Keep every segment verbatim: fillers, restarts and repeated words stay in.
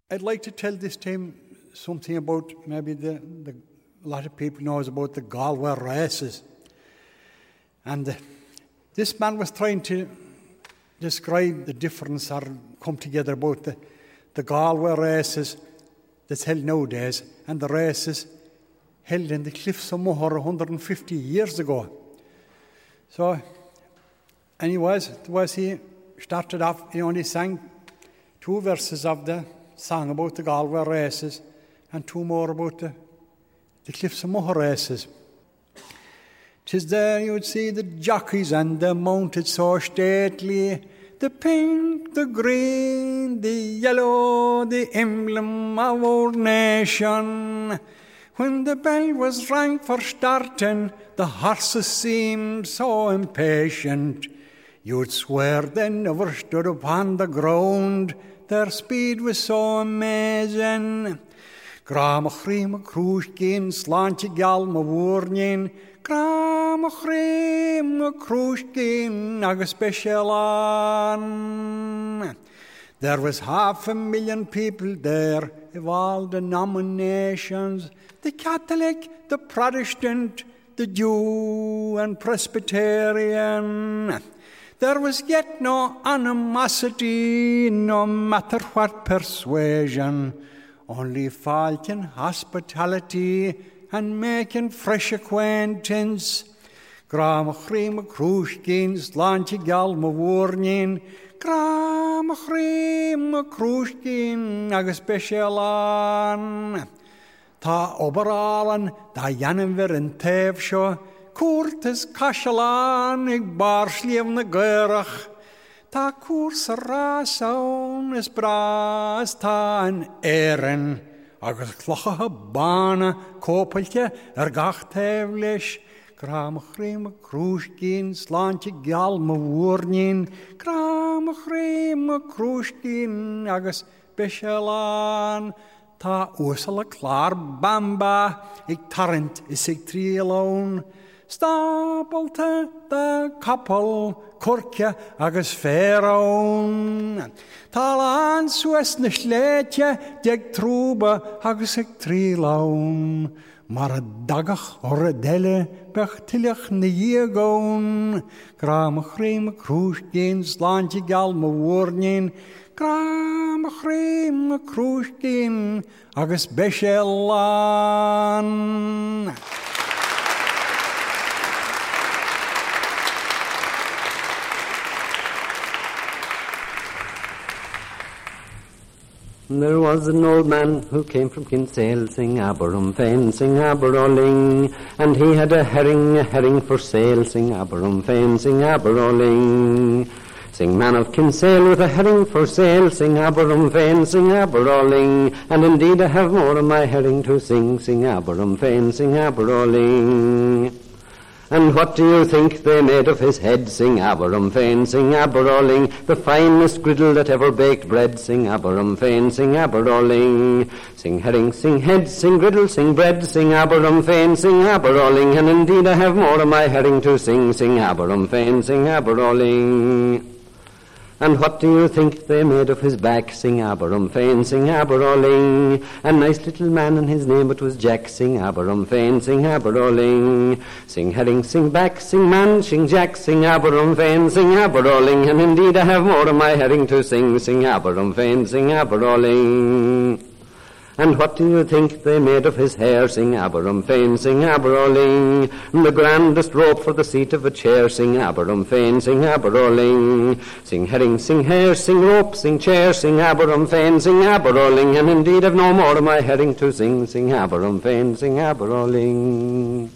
I'd like to tell this time something about maybe the, the a lot of people knows about the Galway races. And uh, this man was trying to describe the difference or come together about the, the Galway races that's held nowadays and the races held in the Cliffs of Moher one hundred fifty years ago. So, and he was, was he started off, he only sang two verses of the song about the Galway races and two more about the, the Cliffs of Moher races. 'Tis there you'd see the jockeys and the mounted so stately, the pink, the green, the yellow, the emblem of our nation. When the bell was rang for starting, the horses seemed so impatient. You'd swear they never stood upon the ground, their speed was so amazing. Grama chríma crúsgin, sláinte gal ma wúrnin, grama chríma crúsgin, agus specialan. There was half a million people there of all denominations, the Catholic, the Protestant, the Jew and Presbyterian. There was yet no animosity, no matter what persuasion, only falcon hospitality and making fresh acquaintance. Grama chríma crúsgin, sláinte gal ma wúrnin, grama chríma crúsgin, agus specialan. Tá oberálan, da janan ver in tef seo, Cúrtas Cashalan ag barslíam na gyrach. Tá cúrs rásaun is bras tá an éireann, agus chlochatha bána cópailte ar gach taobh leis. Grama chríma crúsgin, sláinte gal ma wúrnin, grama chríma crúsgin, agus specialan. Tá úsala clár bamba ag tarrant is ag tríalón. Stapalta da couple corcia agus féraun. Talan sues na sléitje deg trúba agus ag trílaun. Mar a dagach or a dele bech tileach na díagaun. Grama chríma crúsgin, sláinte gal ma wúrnin, grama chríma crúsgin agus specialan. There was an old man who came from Kinsale, sing Aberum Fain, sing Aberolling, and he had a herring, a herring for sale, sing Aberum Fain, sing Aberolling. Sing man of Kinsale with a herring for sale, sing Aberum Fain, sing Aberolling, and indeed I have more of my herring to sing, sing Aberum Fain, sing Aberolling. And what do you think they made of his head? Sing Aberum Fain, sing Aberolling, the finest griddle that ever baked bread. Sing Aberum Fain, sing Aberolling. Sing herring, sing head, sing griddle, sing bread. Sing Aberum Fain, sing Aberolling, and indeed I have more of my herring to sing. Sing Aberum Fain, sing Aberolling. And what do you think they made of his back? Sing Aberum Fain, sing Aberolling. A nice little man and his name it was Jack. Sing Aberum Fain, sing Aberolling. Sing herring, sing back, sing man, sing Jack. Sing Aberum Fain, sing Aberolling. And indeed I have more of my herring to sing. Sing Aberum Fain, sing Aberolling. And what do you think they made of his hair? Sing Aberum Fain, sing Aberolling. The grandest rope for the seat of a chair. Sing Aberum Fain, sing Aberolling. Sing herring, sing hair, sing rope, sing chair. Sing Aberum Fain, sing Aberolling. And indeed I've no more of my herring to sing. Sing Aberum Fain, sing Aberolling.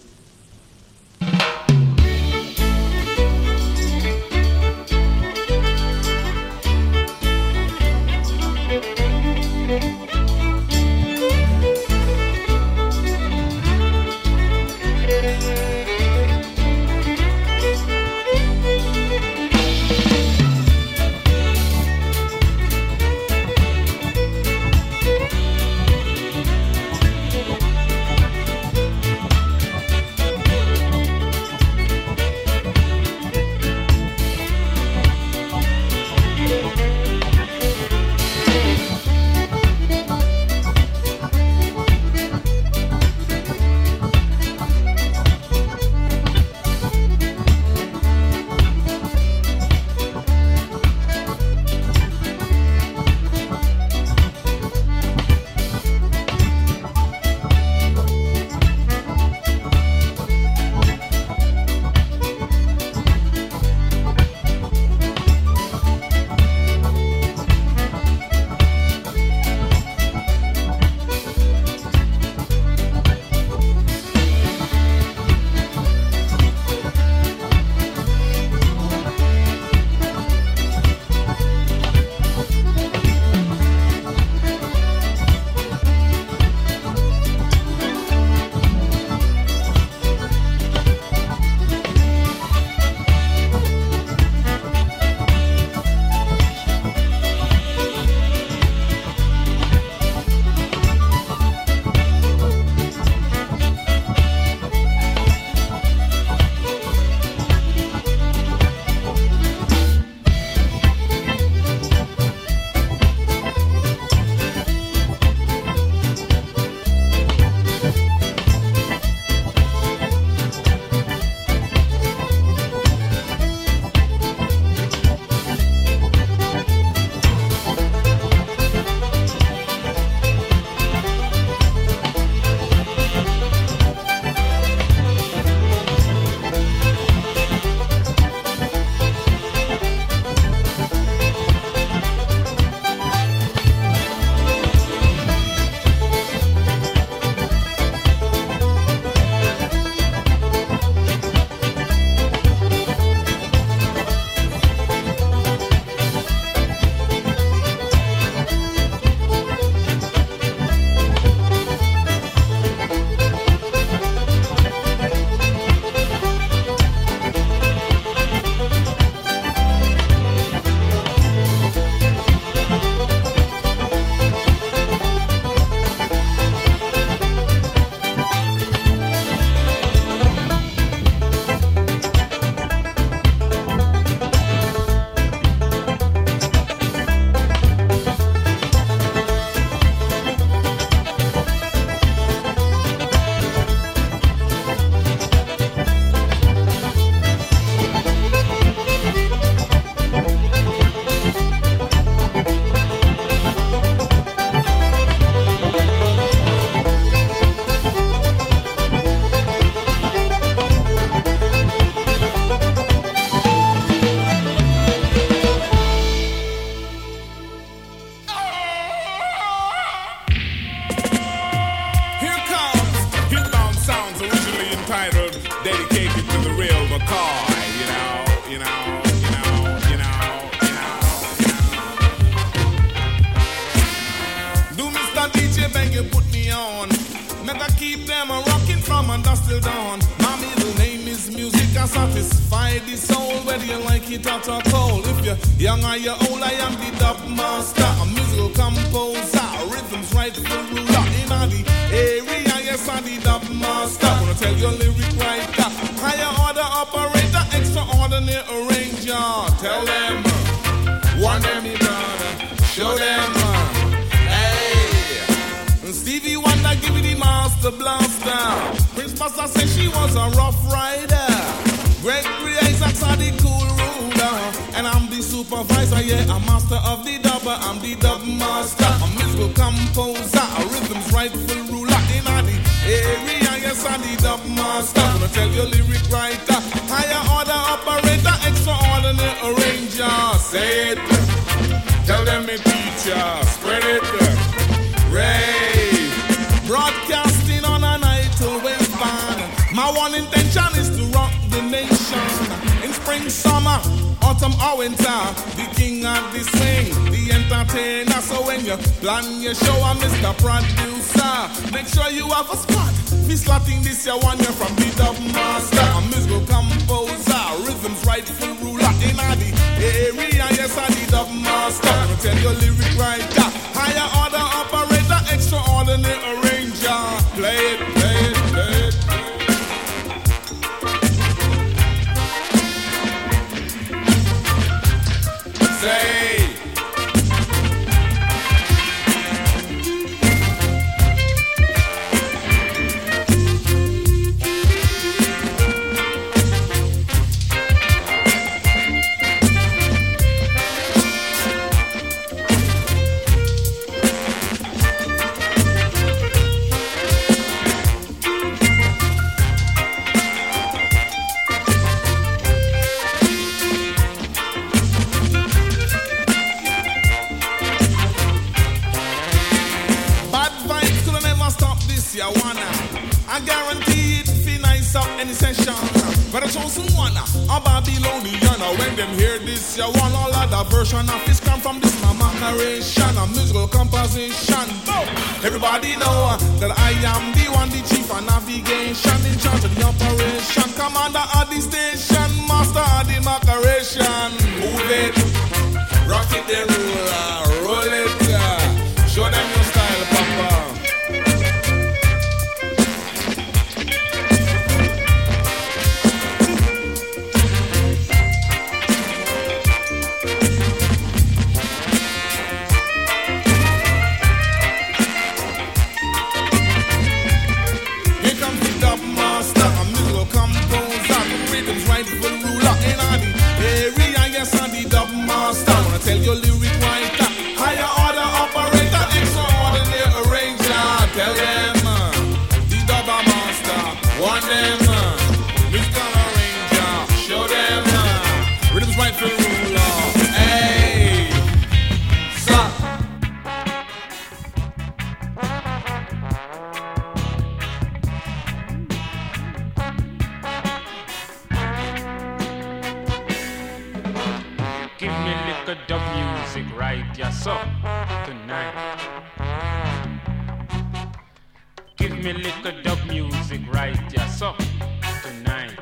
McCoy, you know, you know, you know, you know, you know, you know. Do Mister D J beg you put me on? Make I keep them a rocking from dusk till dawn. My middle name is music, I satisfy the soul, whether you like it hot or cold. If you're young or you're old, I am the dub master, a musical composer, rhythms right for ruler in the area. Yes, I'm the dub master. Wanna tell your lyric writer, higher order operator, extraordinary arranger. Tell them, warn them, you brother, show them. Stevie Wonder give me the master blaster. Prince Buster said she was a rough rider. Gregory Isaacs are the cool ruler. And I'm the supervisor, yeah, a master of the dubber. I'm the dub master, a musical composer, a rhythms rightful ruler in the area. Yes, I'm the dub master. Gonna tell your lyric writer, higher order operator, extraordinary arranger. Say it, tell them me teacher, spread it, Ray. Broadcasting on a night to Westbound. My one intention is to rock the nation. In spring, summer, autumn or winter, the king of the swing, the entertainer. So when you plan your show, I'm Mister Producer. Make sure you have a spot. Be slotting this year one year from the dub master, a musical composer, rhythms rightful ruler in the area. Yes, I the dub master. I'll tell your lyric writer, higher order operator, extraordinary arranger. Play it, play it, play it, play it. Say. I guarantee it fi nice up any session. But I chosen one, a Babylonian. When them hear this, you want all other version of this come from this mama narration, a musical composition. Everybody know that I am the one, the chief of navigation, in charge of the operation, commander of the station, master of the macaration. Move it, rock it, the ruler, roll it, uh, show them your style, papa. Tell your lyric writer, higher order operator, extraordinary arranger. Tell them, uh, the dubber master, warn them, uh, musical arranger. Show them, uh, rhythms rightful ruler. Hey, son. Give me liquor dub music right, yeah, so tonight. Give me liquor dub music right, yeah, so tonight.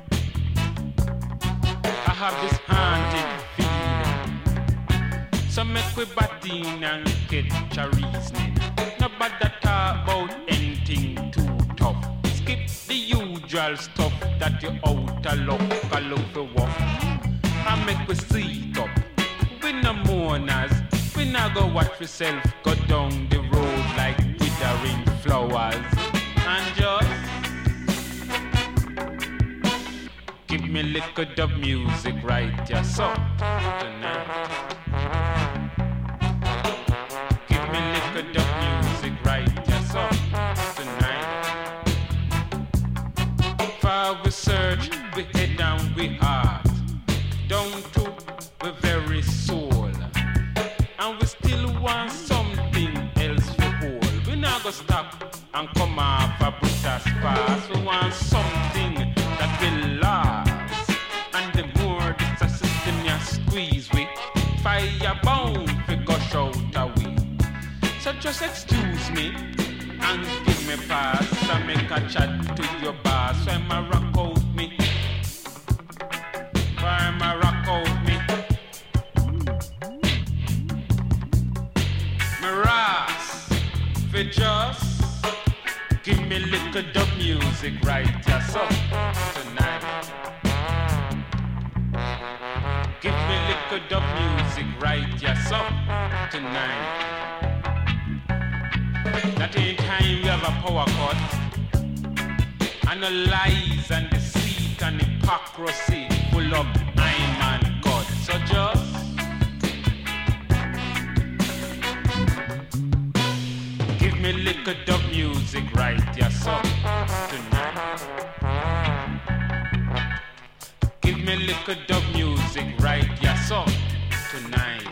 I have this haunted feeling, so make we batting and catch a reasoning. Nobody talk about anything too tough. Skip the usual stuff that you out a look, a look for what. I make we see it up. We no mourners. We not go watch yourself go down the road like withering flowers. And just give me liquor dub music right, yeah, so tonight. Give me liquor dub music right, yeah, so tonight. For we search, we head down, we heart, down to the very soul, and we still want something else to hold. We not go stop and come off a Brutus pass. We want something that will last. So just excuse me and give me pass and make a chat to your boss. Why my rock out me? Why my rock out me? My ras, for just give me little dub music right here, so tonight. Give me little dub music right here, so tonight. That ain't time you have a power cut. And the lies and deceit and hypocrisy full of I'm and God. So just give me little dub music right here, so tonight. Give me little dub music right here, so tonight.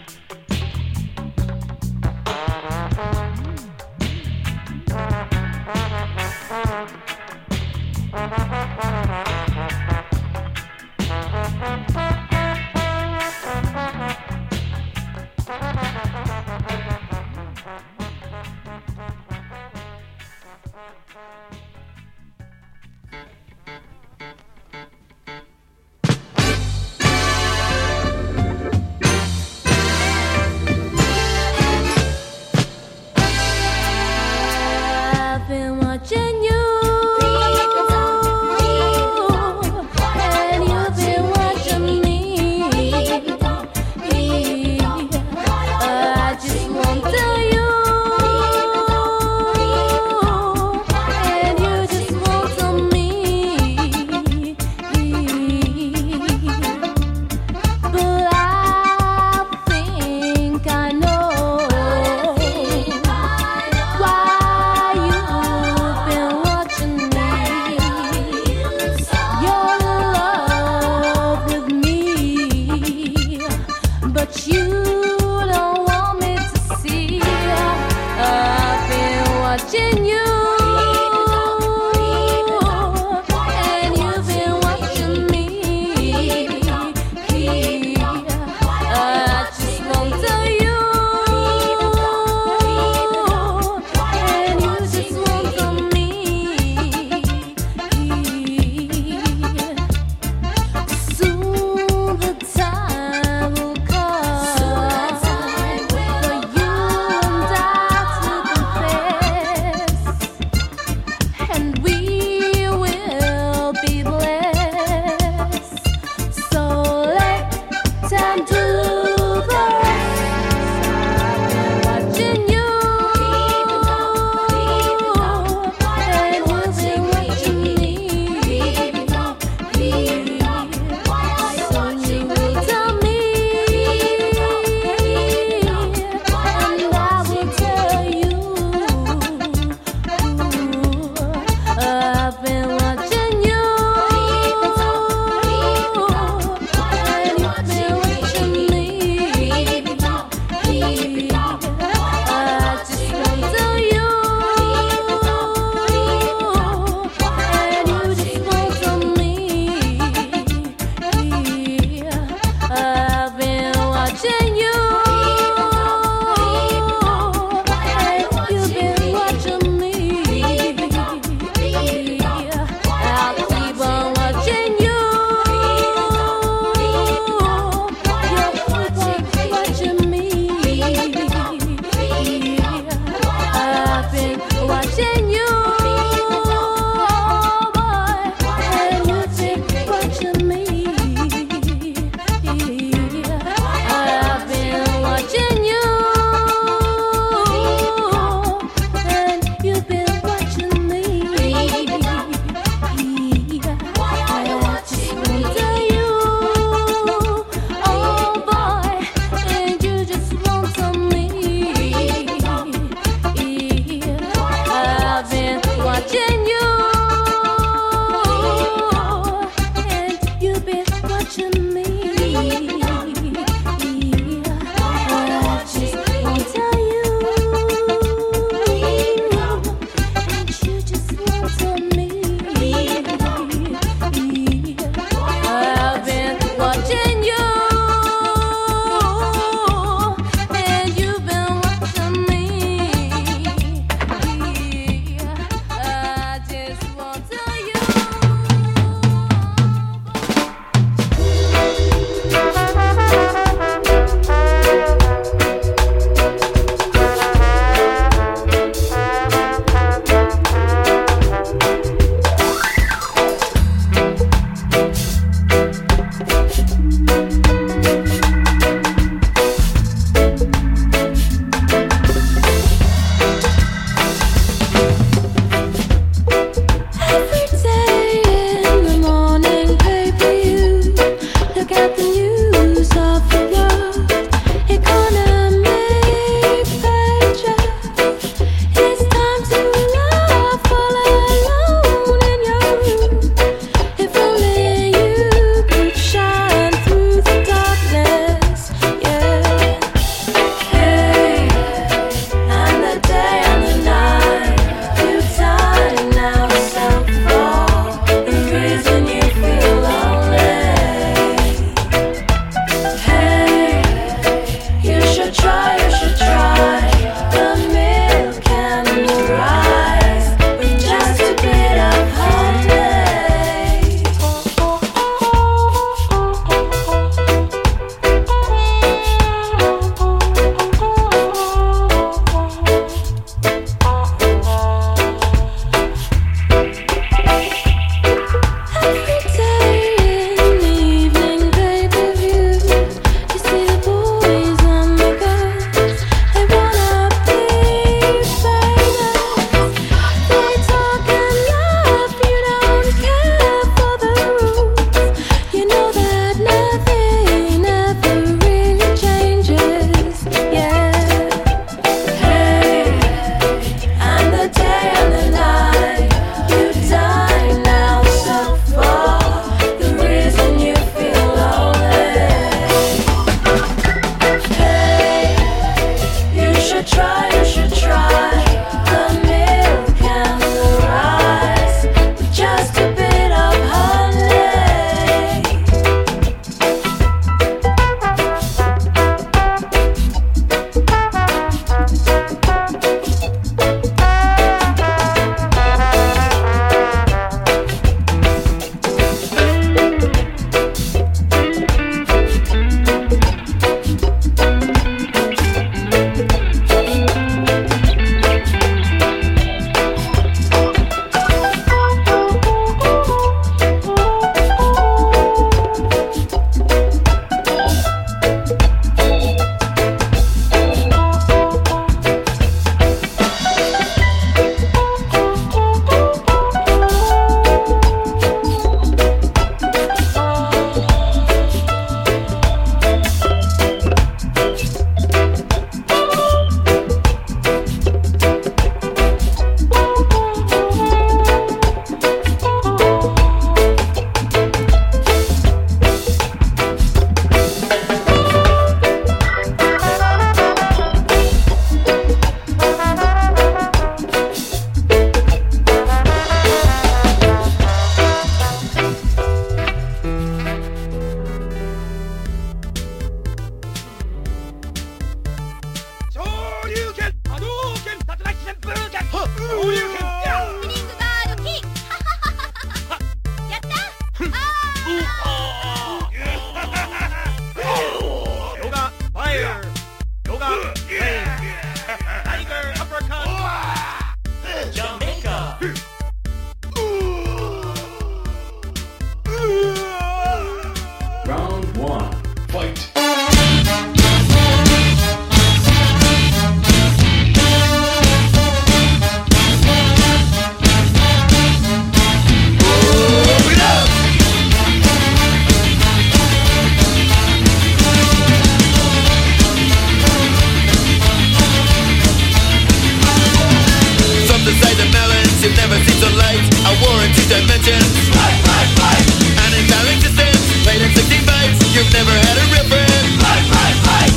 you've never seen sunlight. A war in two dimensions. Fight, fight, fight. An entire existence played in sixteen fights. You've never had a real friend. Fight, fight, fight.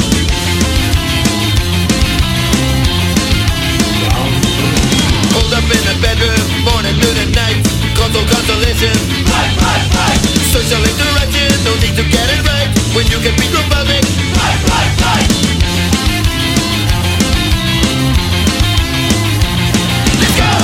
Hold up in a bedroom, morning, noon and night. Console consolation. Fight, fight, fight. Social interaction, no need to get it right. When you can be Republic. Fight, fight, fight. Let's go!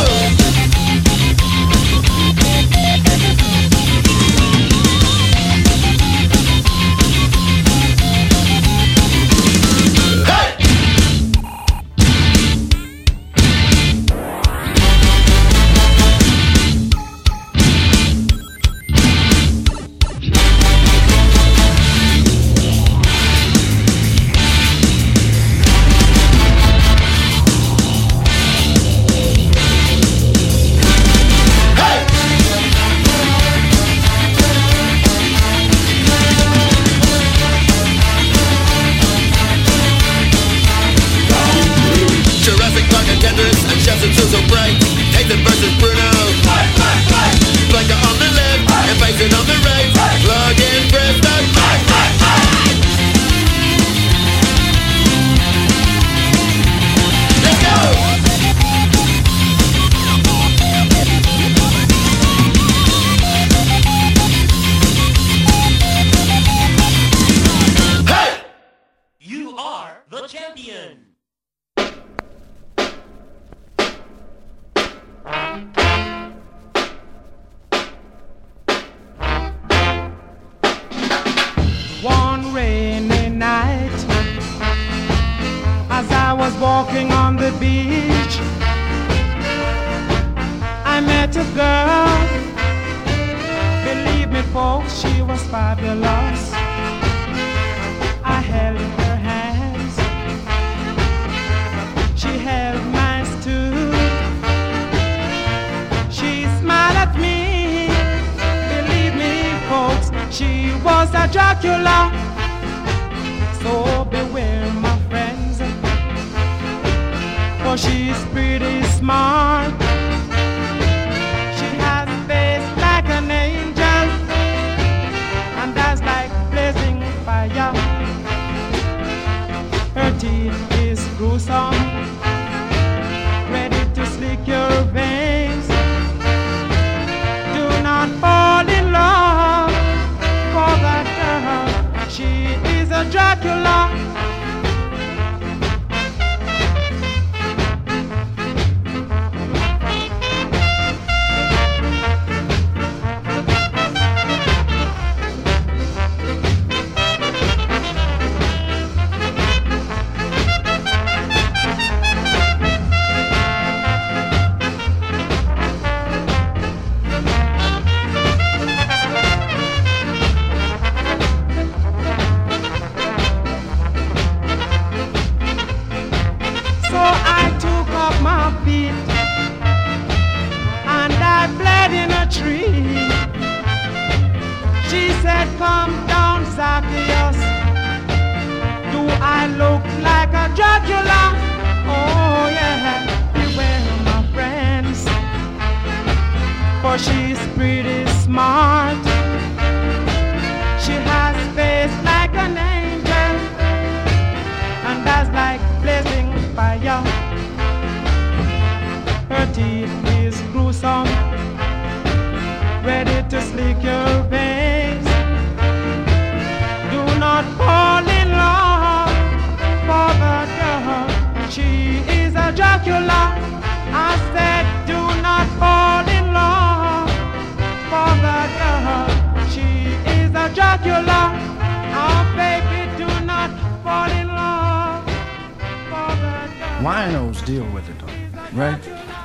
Winos deal with it, though, right?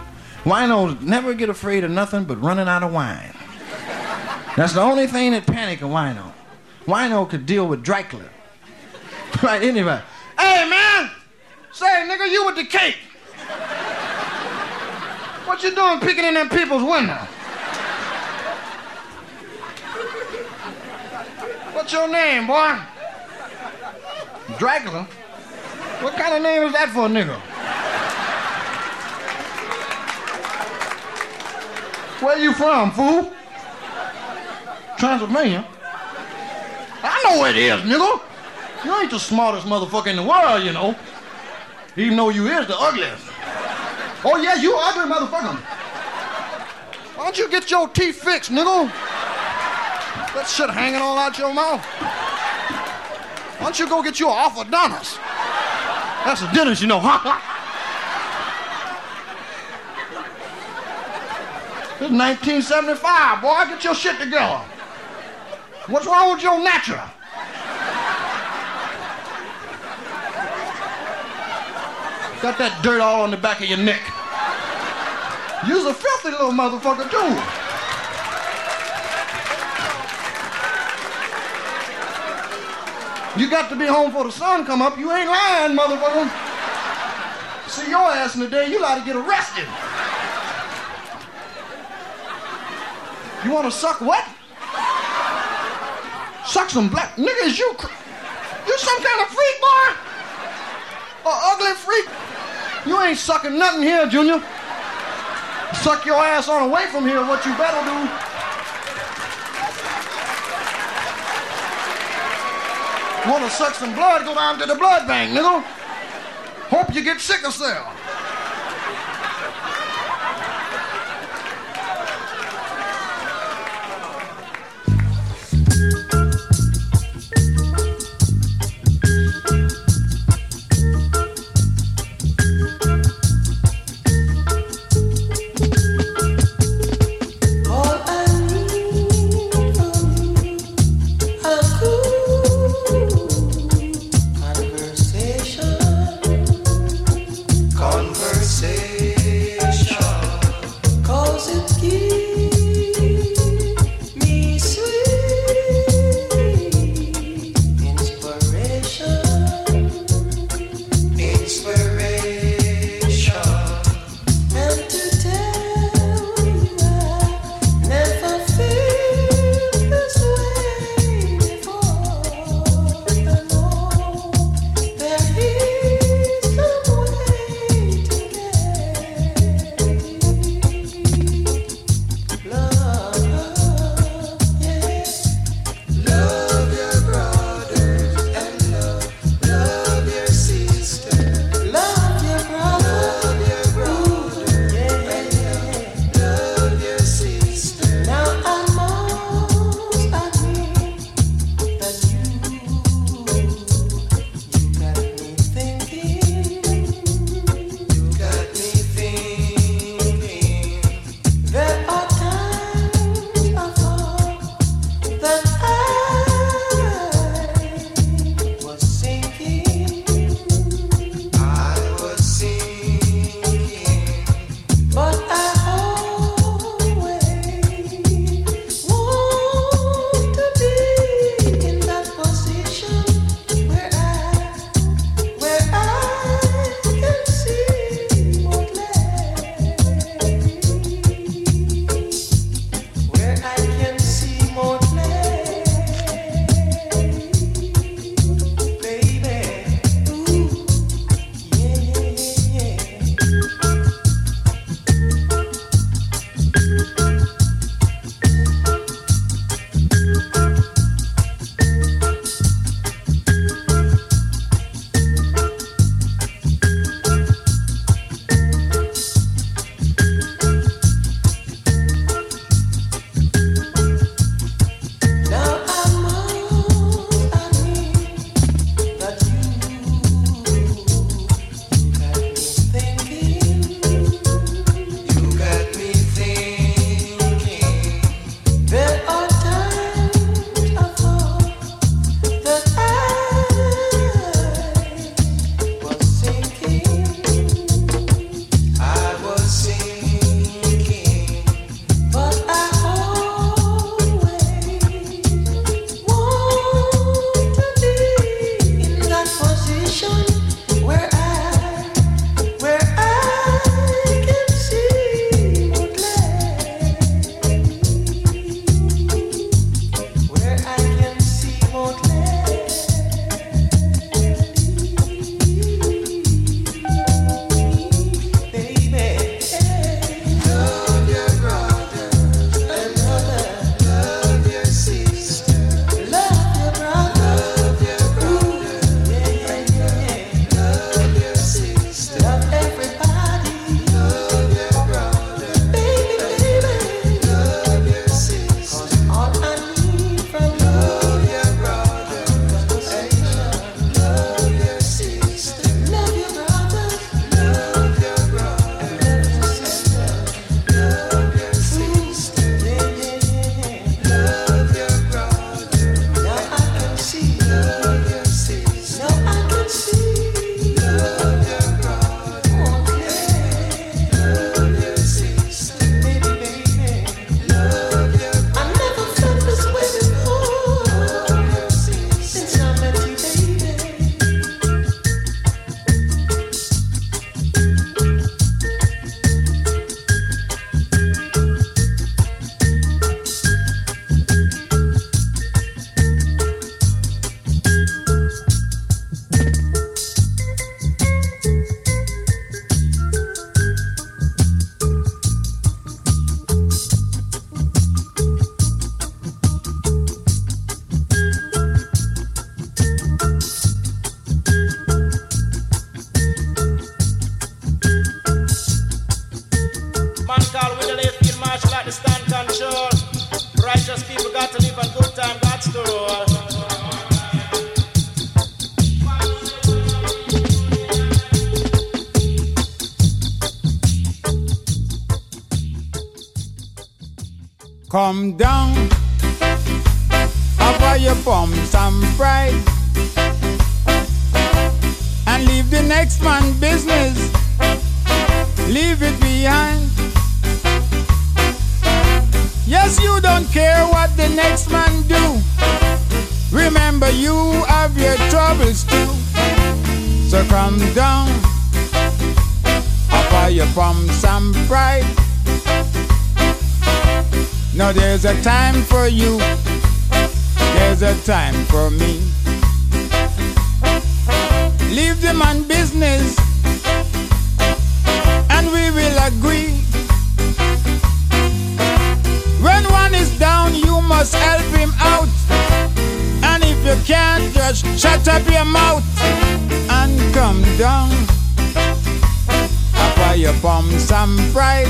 Winos never get afraid of nothing but running out of wine. That's the only thing that panic a wino. Wino could deal with Dracula. Right, anybody. Hey, man! Say, nigga, you with the cake. What you doing peeking in them people's window? What's your name, boy? Dracula? What kind of name is that for a nigga? Where you from, fool? Transylvania? I know where it is, nigga. You ain't the smartest motherfucker in the world, you know. Even though you is the ugliest. Oh, yeah, you ugly motherfucker. Why don't you get your teeth fixed, nigga? That shit hanging all out your mouth. Why don't you go get you an orthodontist? That's a dentist, you know, huh? This is nineteen seventy-five, boy. Get your shit together. What's wrong with your natural? Got that dirt all on the back of your neck. You's a filthy little motherfucker, too. You got to be home before the sun come up. You ain't lying, motherfucker. See your ass in the day, you ought to get arrested. You want to suck what? Suck some black niggas. You, you some kind of freak, boy? An ugly freak? You ain't sucking nothing here, Junior. Suck your ass on away from here, what you better do. Want to suck some blood, go down to the blood bank, nigga. Hope you get sickle cell. Conversation. come down, offer your bum some pride, and leave the next man business, leave it behind. Yes, you don't care what the next man do. Remember, you have your troubles too. So come down, offer your bum some pride. Now there's a time for you, there's a time for me. Leave the man business, and we will agree. When one is down, you must help him out. And if you can't, just shut up your mouth and come down. Offer your bum some pride.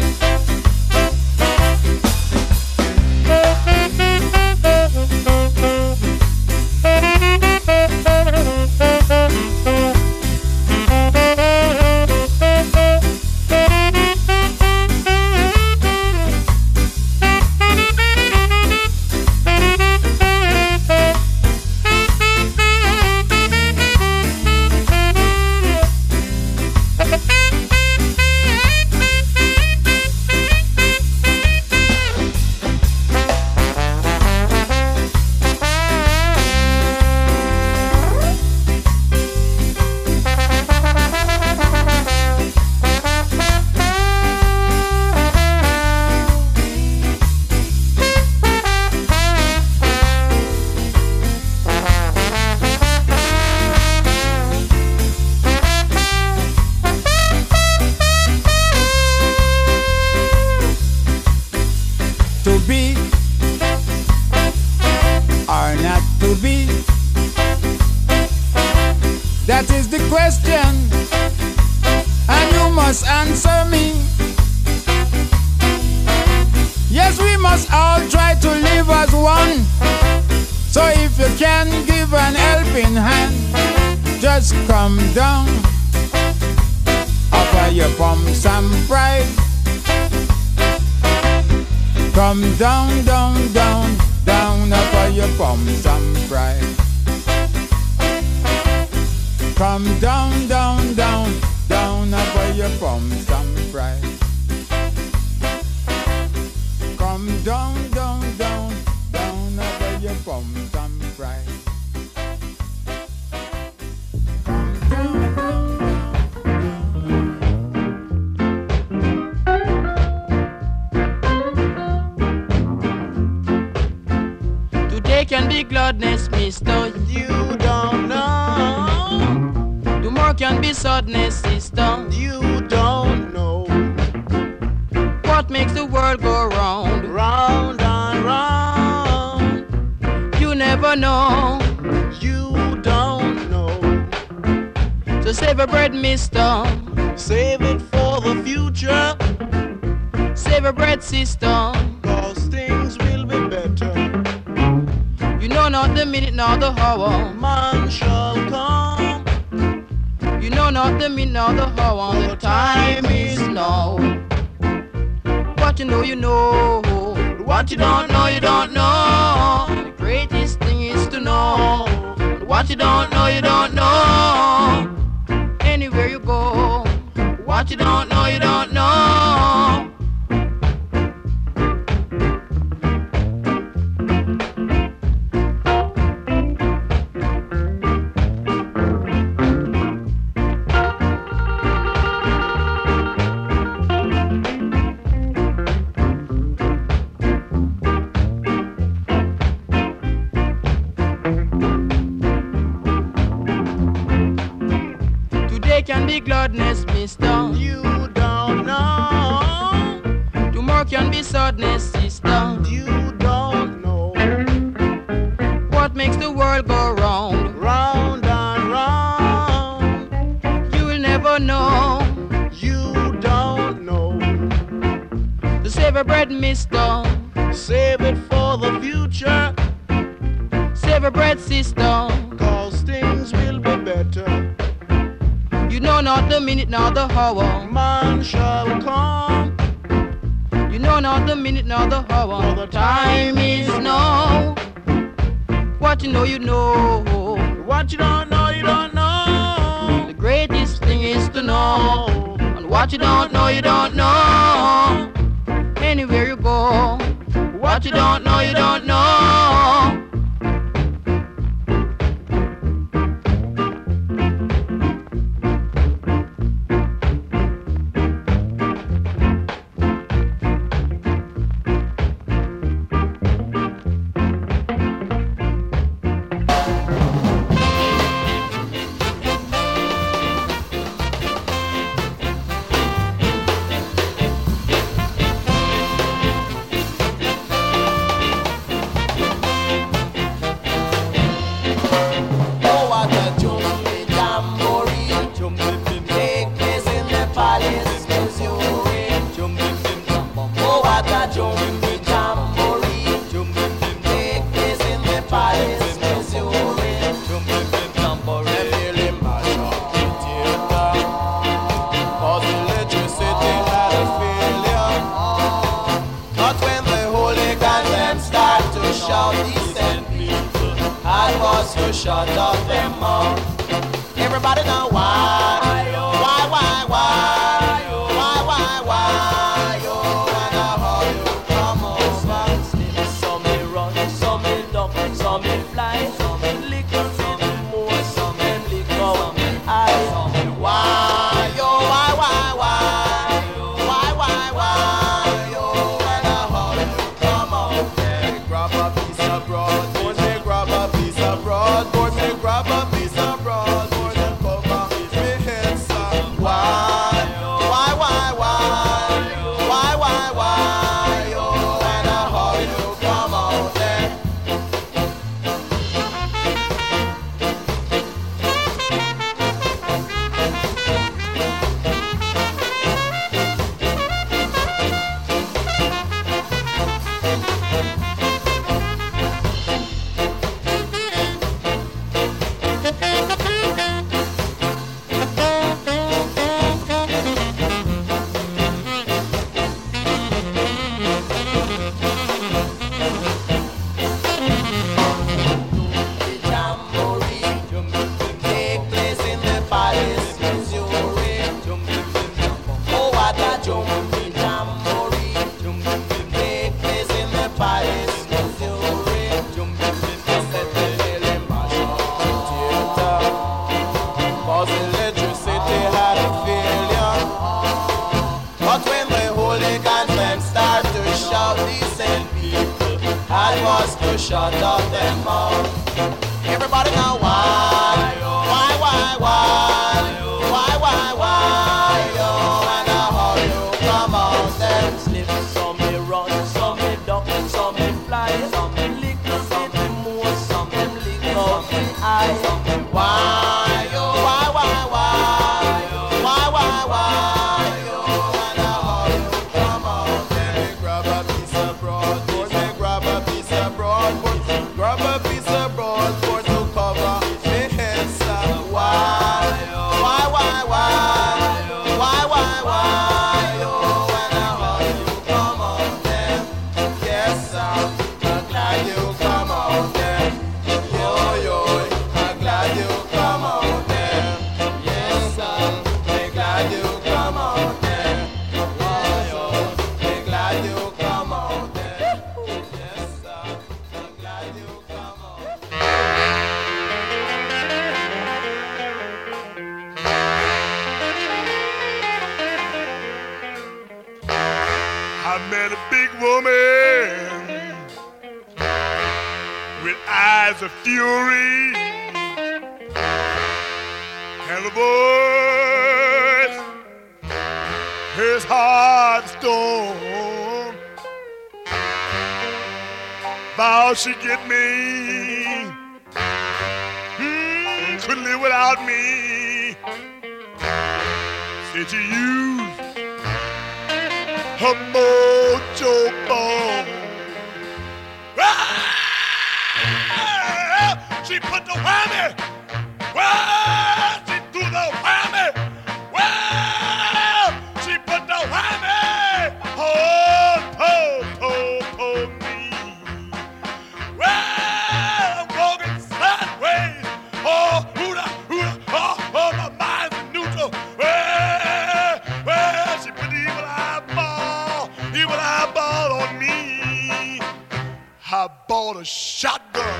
That is the question, and you must answer me. Yes, we must all try to live as one. So if you can give an helping hand, just come down, offer your bum some pride. Come down, down, down, down, offer your bum some pride. Come down, down, down, down, offer your bum some pride. Come down, down, down, down, offer your bum some pride. Today can be gladness, mister. You don't know. Tomorrow can be sadness, sister. You don't know. What makes the world go round? Round and round. You never know. You don't know. So save a bread, mister. Save it for the future. Save a bread, sister. Cause things will be better. You know not the minute nor the hour. Man shall come. You know not the minute nor the hour. The time is now. What you know, you know. What you don't know, you don't know. The greatest thing is to know. What you don't know, you don't know. Anywhere you go. What you don't know, you don't know. Can be gladness, mister. You don't know. Tomorrow can be sadness, sister. You don't know. What makes the world go round? Round and round. You will never know. You don't know. To save a bread, mister. Save it for the future. Save a bread, sister. Cause things will be better. You know not the minute nor the hour. Man shall come. You know know not the minute nor the hour, nor the time is now. What you know, you know. What you don't know, you don't know. The greatest thing is to know. And what you don't know, you don't know. Anywhere you go. What you don't know, you don't know. Shut up them all. Everybody know why, why, why, why, why, why, why, yo, and how you come on, slip. Some may run, some may duck, some may fly, some may lick, some may more, some may lick out the eye. Why, yo, why, why, why, why, why, why, yo, and how you come on. They grab a piece of broad, they grab a piece of broad. Grab a piece of broad board and cover me head, son. Why, why, why, why, why, why, why, yo, and how you come out there? Shut up them all. Everybody know why, why, why, why, why, why, why, yo, and how you come out and slip. Some may run, some may duck, some may fly, some may lick, some may move, some may lick out the eye. Why, yo, why, why, why, why, why, why, yo, and how you come out and grab a piece of broad, they grab a piece of broad. Grab a piece of broad for to cover me head, son. Why, why, why, why, why, why, why, yo, and how you come out there? Yes, sir, I'm glad you come out there. Yo, yo, I'm glad you come out there. Yes, sir, I'm glad you come out there. Yo, yo, I'm glad you come out there. Yes, sir. I met a big woman with eyes of fury and a voice, his heart stone. Vowed she'd get me, mm, couldn't live without me. Said she used her mojo bone. Ah! She put the whammy. Well, she threw the whammy. Well, she put the whammy on her. I bought on me. I bought a shotgun,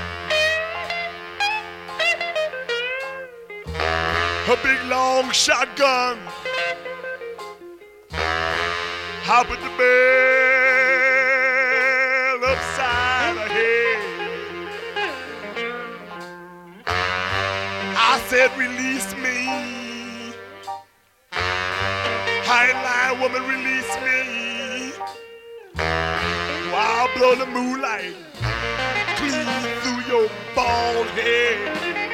a big long shotgun. I put the bell upside the head. I said, release me. I ain't lying, woman, release me. I'll blow the moonlight clean through your bald head.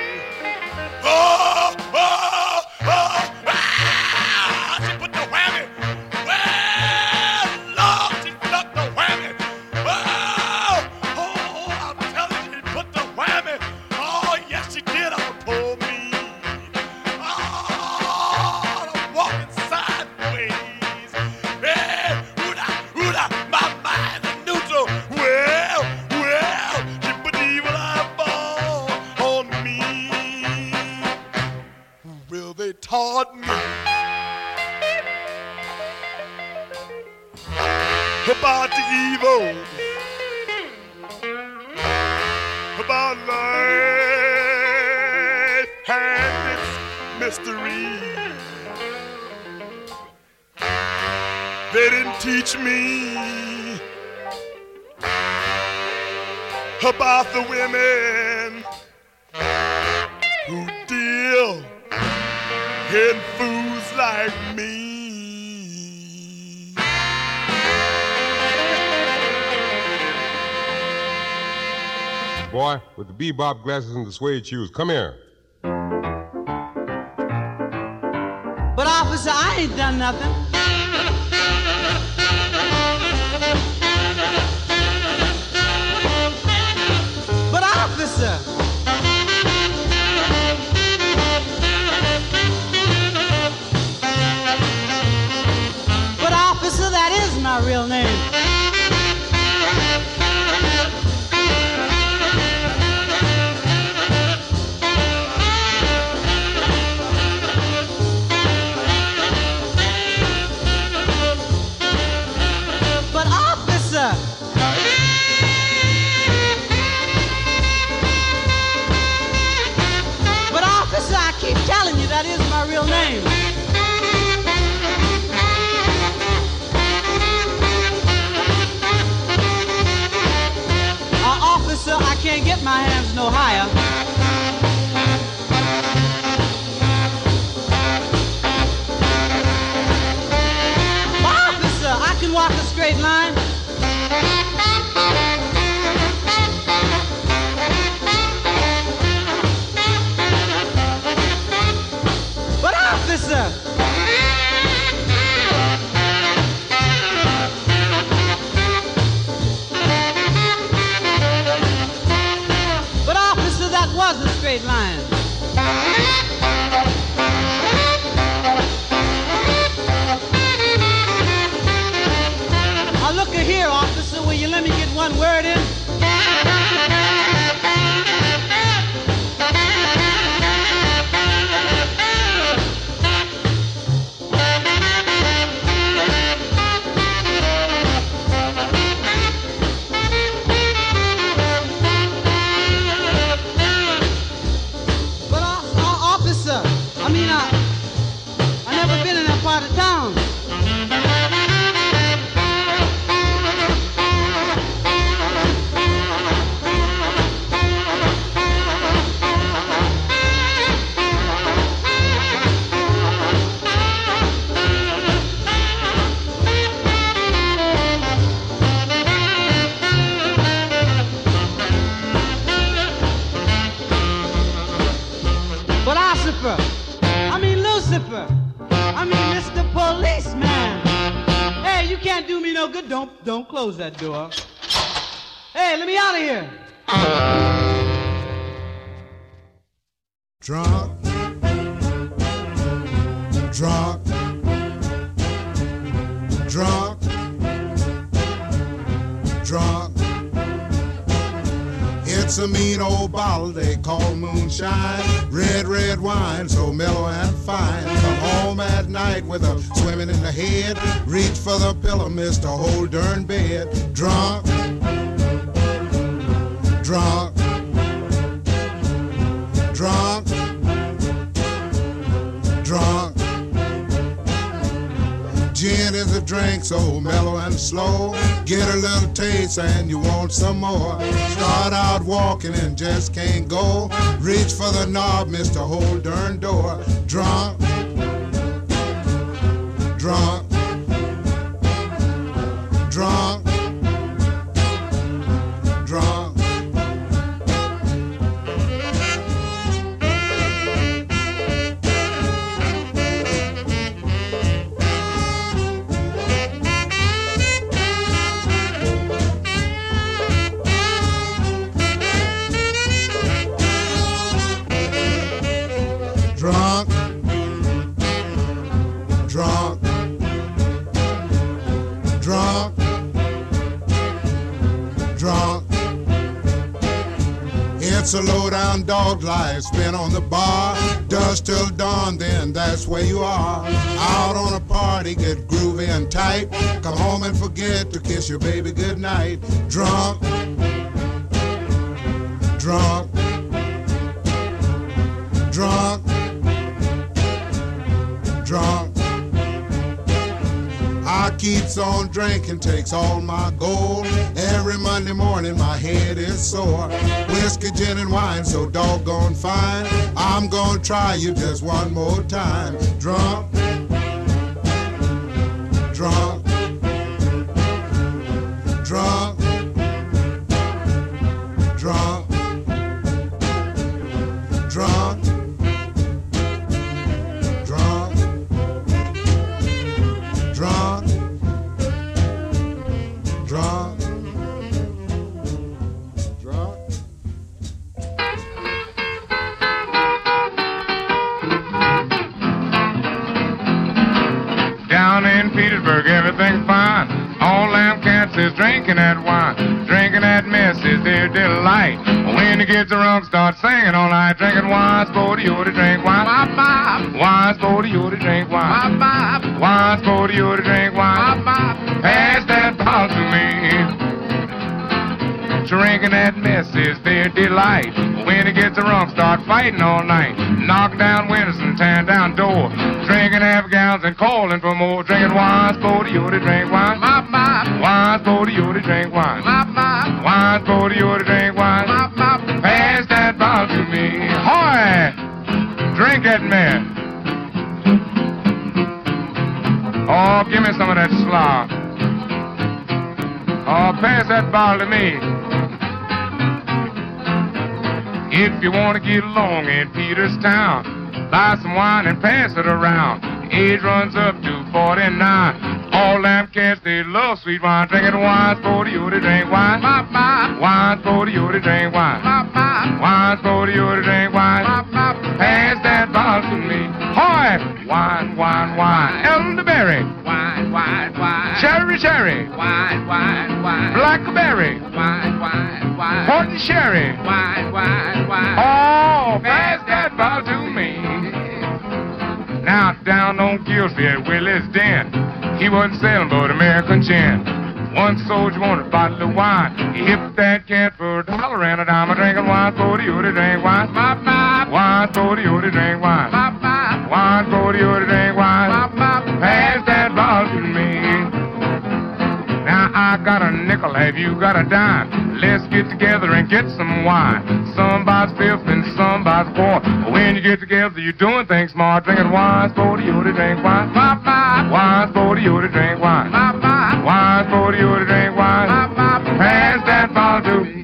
Oh, oh, oh, ah, she put the whammy. Well, Lord, she stuck the whammy. Oh, oh, I'm telling you, she put the whammy. Oh, yes, she did on poor me. Oh, I'm walking sideways. Hey, ooh-da, ooh-da, my mind is neutral. Well, well, she put the evil eyeball on me. Well, they taught me about the evil, about life and its mystery. They didn't teach me about the women who deal in fools like me. Boy, with the bebop glasses and the suede shoes, come here. But officer, I ain't done nothing. But officer, but officer, that is my real name. But officer, but officer, I keep telling you that is my real name. Uh, officer, I can't get my hands no higher. Officer, I can walk a straight line. But officer, but officer, that was a straight line. Now look here, officer, will you let me get one word in? But uh, uh, officer, I mean, I, I never been in that part of town. But Lucifer, I mean Lucifer, I mean Mister Policeman. Hey, you can't do me no good. Don't, don't close that door. Hey, let me out of here. Drunk, drunk, drunk, drunk. It's It's a mean old bottle they call moonshine. Red, red wine, so mellow and fine. Come home at night with a swimming in the head. Reach for the pillow, miss the whole darn bed. Drunk, drunk, drunk, drunk. Gin is a drink so mellow and slow. Get a little taste and you want some more. Start out walking and just can't go. Reach for the knob, miss the whole darn door. Drunk, drunk, drunk, drunk. Drunk, drunk, drunk, drunk. It's a low-down dog life, spent on the bar. Dusk till dawn, then that's where you are. Out on a party, get groovy and tight. Come home and forget to kiss your baby goodnight. Drunk, drunk, drunk, drunk. I keeps on drinking, takes all my gold. Every Monday morning my head is sore. Whiskey, gin, and wine so doggone fine. I'm gonna try you just one more time. Drunk, drunk, drunk, drunk, drunk, drunk, drunk, drunk, drunk. Down in Petersburg, everything's fine. All them cats is drinking that wine. Drinking that mess is their delight. When the kids are drunk, start singing all night. Drinking wine, sporty, you to drink wine. Wine, sporty, you to drink wine. Wine, sporty, you to drink wine. Pass that bottle to me. Drinking that mess is their delight. When it gets drunk, start fighting all night. Knock down windows and tearing down doors. Drinking half gallons and calling for more. Drinking wine, sporty, you to drink wine. Wine, sporty, you to drink wine. Wine, sporty, you to drink wine. Pass that bottle to me. Hoy! Drink that man. Oh, give me some of that slaw. Oh, pass that bottle to me. If you want to get along in Peterstown, buy some wine and pass it around. Age runs up to forty-nine. All them cats, they love sweet wine. Drinking wine, sporty, you to drink wine. Wine, sporty, you to drink wine. Wine, sporty, you to drink wine. Pass that bottle to me. Hoy! Wine, wine, wine. Elderberry. Wine, wine, wine. Cherry, cherry. Wine, wine, wine. Blackberry. Wine, wine, wine. Port and sherry. Wine, wine, wine. Oh, pass that bottle to me. Now down on Gillsby at Willie's Den, he wasn't selling but American gin. One soldier wanted a bottle of wine. He hipped that cat for a dollar and a dime. I'm drinking wine, forty, you to drink wine. Wine, forty, you to drink wine. Wine, forty, you to drink wine. Pass that bottle to me. Now I got a nickel, have you got a dime? Let's get together and get some wine. Some buys fifth and some buys fourth. When you get together, you're doing things smart. Drinking wine, sporty, you to drink wine. Wine, sporty, you to drink wine. Wine, sporty, you to drink wine. Pass that bottle to me.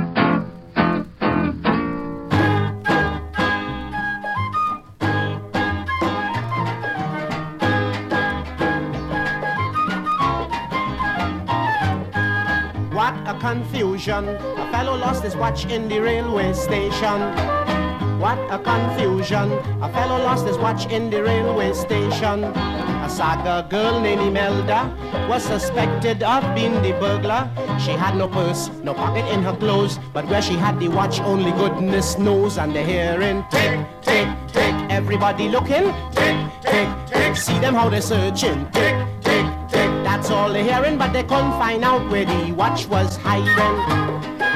What a confusion. A fellow lost his watch in the railway station. What a confusion. A fellow lost his watch in the railway station. A Saga girl named Imelda was suspected of being the burglar. She had no purse, no pocket in her clothes, but where she had the watch only goodness knows. And the hearing tick, tick, tick, everybody looking, tick, tick, tick, see them how they're searching, tick, tick, tick, that's all they're hearing, but they couldn't find out where the watch was hiding.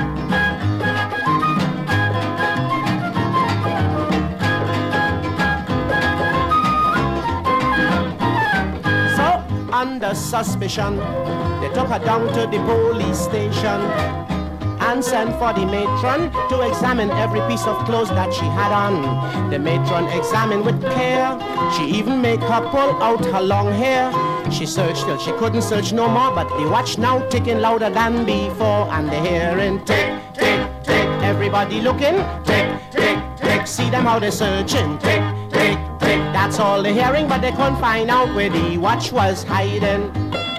Under suspicion, they took her down to the police station and sent for the matron to examine every piece of clothes that she had on. The matron examined with care. She even made her pull out her long hair. She searched till she couldn't search no more, but the watch now ticking louder than before. And the hearing tick, tick, tick, everybody looking, tick, tick, tick, see them how they're searching, tick, tick, tick, that's all they're hearing, but they couldn't find out where the watch was hiding.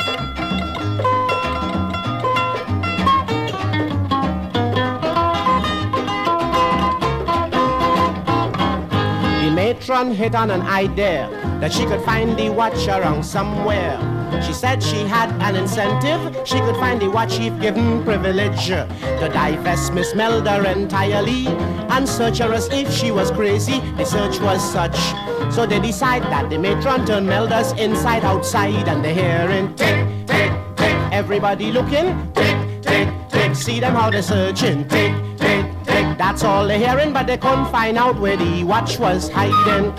The matron hit on an idea that she could find the watch around somewhere. She said she had an incentive. She could find the watch chief given privilege to divest Miss Melda entirely and search her as if she was crazy. The search was such. So they decide that the matron turned Melda's inside outside, and they're hearing tick, tick, tick, everybody looking, tick, tick, tick, see them how they're searching, tick, tick, tick, that's all they're hearing, but they couldn't find out where the watch was hiding.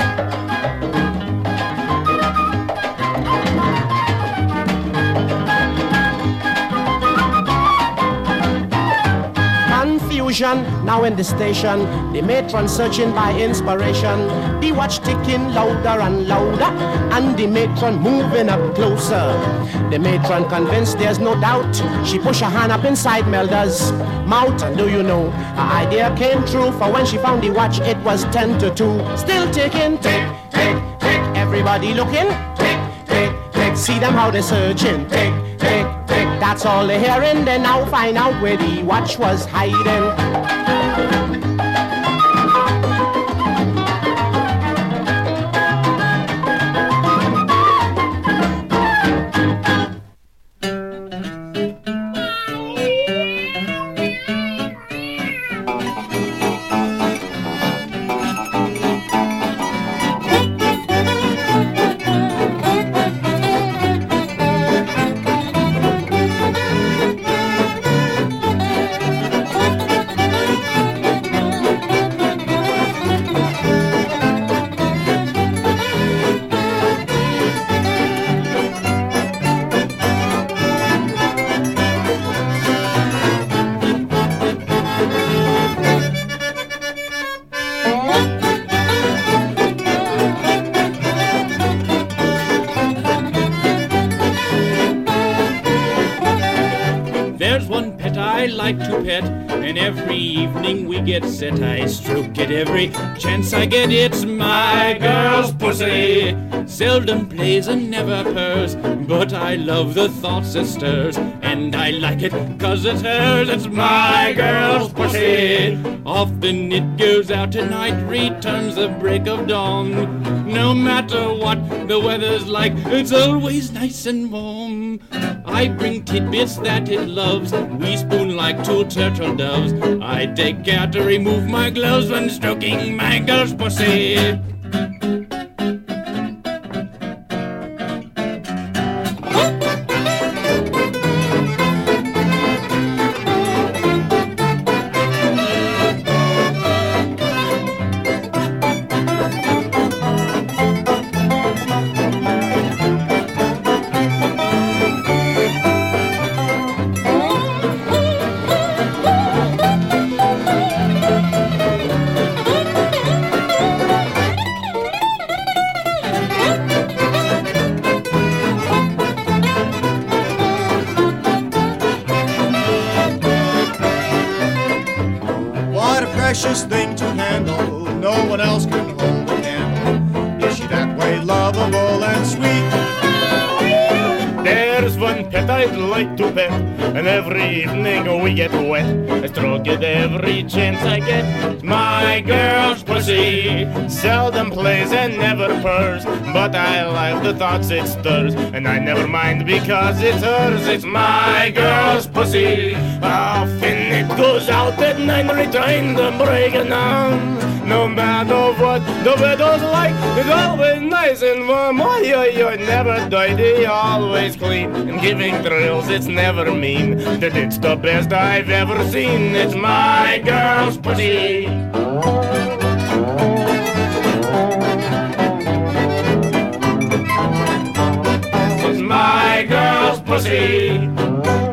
Now in the station, the matron searching by inspiration, the watch ticking louder and louder, and the matron moving up closer. The matron convinced there's no doubt. She pushed her hand up inside Melda's mouth, and do you know, her idea came true, for when she found the watch it was ten to two. Still ticking, tick, tick, tick, everybody looking, tick, tick, tick, see them how they're searching, tick, tick, tick, that's all they're hearing. They now find out where the watch was hiding. And every evening we get set, I stroke it every chance I get. It's my girl's pussy. Seldom plays and never purrs, but I love the thoughts it stirs, and I like it cause it's hers. It's my girl's pussy. Often it goes out at night, returns the break of dawn. No matter what the weather's like, it's always nice and warm. I bring tidbits that it loves. We spoon like two turtle doves. I take care to remove my gloves when stroking my girl's pussy. Precious thing to handle, no one else can hold a candle. Is she that way lovable and sweet? There's one pet I'd like to pet, and every evening we get wet. I stroke it every chance I get. My girl's pussy seldom plays and never purrs, but I like the thoughts it stirs, and I never mind because it's hers. It's my girl's pussy. Often it goes out at night, return to break it down. No matter what the weather's like, it's always nice and warm. Oh, yeah, yeah, never dirty, always clean, and giving thrills, it's never mean. That it's the best I've ever seen. It's my girl's pussy. It's my girl's pussy.